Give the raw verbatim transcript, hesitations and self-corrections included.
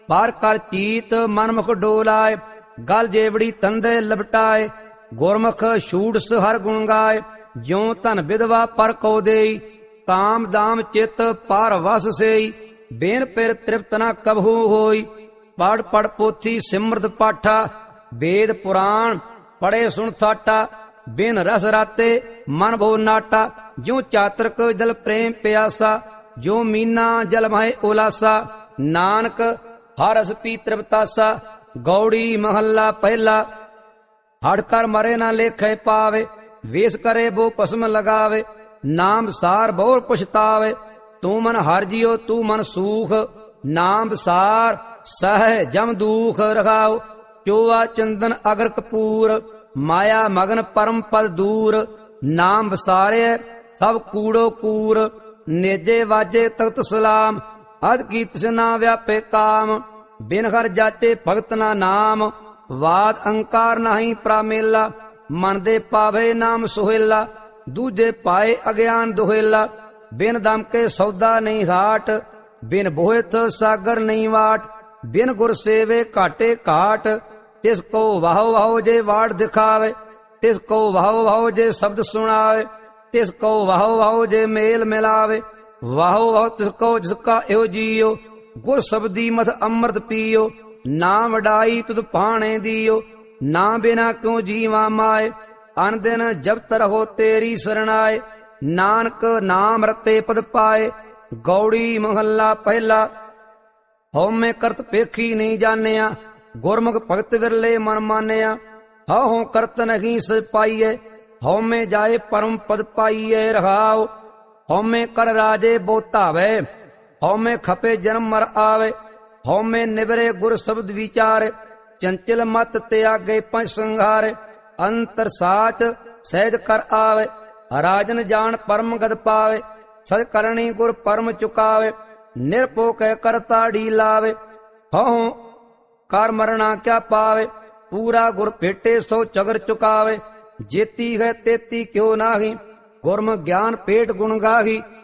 पार कर चीत मनमुख डोलाए, गल जेवड़ी तंदे लपटाए, गुरमुख शूडस हर गुण गाए, ज्यों धन विधवा पर को देई, काम दाम चित पार वस सेई, बेन पिर तृप्त न कबहू होई, पढ़ पढ़ पोथी सिमरत पाठा, वेद पुराण पढ़े सुन थाटा, बिन रस राते मन भो नाटा, ज्यों चातरक जल प्रेम प्यासा, जो मीना जल महे उलासा, नानक हर रस पी तृप्तासा। गौड़ी महला पहला। हट कर मरे ना लेखे पावे, वेश करे वो पसम लगावे, नाम सार बहु पछतावे, तू मन हर जियो तू मन सूख, नाम सार सह जम दुख रखाओ, चोआ चंदन अगर कपूर, माया मगन परम पद दूर, नाम बसारे सब कूड़ो कूर, नेजे वाजे तख्त सलाम, अद की तृष्णा व्यापे काम, बिन घर जाचे भगत ना नाम, वाद अंकार नहीं प्रामेला, मन दे पावे नाम सुहेला, दूजे पाए अज्ञान दुहेला, बिन दम के सौदा नहीं घाट, बिन बोहित सागर नहीं वाट, बिन गुर सेवे घाटे घाट, तिसको वाहो वाहो जे वाड़ दिखावे, तिसको वाहो वाहो जे शब्द सुनावे, तिसको वाहो वाहो जे मेल मिलावे, वाहो वाहो तिसको जिसका एहो जियो, गुर शब्दी मत अमृत पियो, ना वडाई तुद पाने दियो, ना बिना क्यों जीवा माए, अन दिन जब रहो तेरी शरणाए, नानक नाम रते पद पाए। गौड़ी महला पहला। हौ में करत पेखी नहीं जानिया, गुरमुख भगत विरले मन मानिया, हौ हों करत नहीं सच पाइये, हौ में जाए परम पद पाइये रहाओ, हौ में कर राजे बोतावे, हौ में खपे जन्म मर आवे, हौ में निवरे गुर शब्द विचार, चंचल मत त्यागे पंच संहारे, अंतर साच सहज कर आवे, राजन जान परम गद पावे, सज करणी गुर परम चुकावे, निरपो कह करता डी लावे, हौ कर मरना क्या पावे, पूरा गुर भेटे सो चगर चुकावे, जेती है तेती क्यों नाही, गुरम ज्ञान पेट गुण गाही,